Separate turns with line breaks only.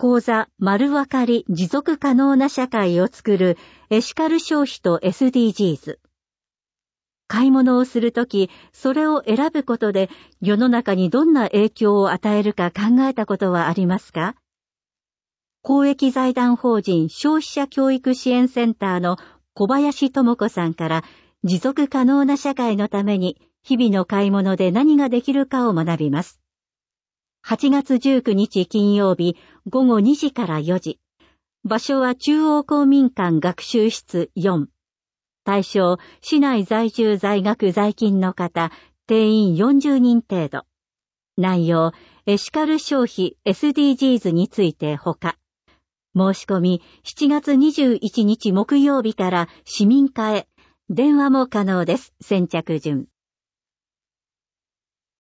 講座丸分かり持続可能な社会を作るエシカル消費と SDGs。買い物をするとき、それを選ぶことで世の中にどんな影響を与えるか考えたことはありますか？公益財団法人消費者教育支援センターの小林智子さんから持続可能な社会のために日々の買い物で何ができるかを学びます。8月19日金曜日午後2時から4時。場所は中央公民館学習室4。対象、市内在住在学在勤の方、定員40人程度。内容、エシカル消費 SDGs についてほか。申し込み、7月21日木曜日から市民課へ。電話も可能です。先着順。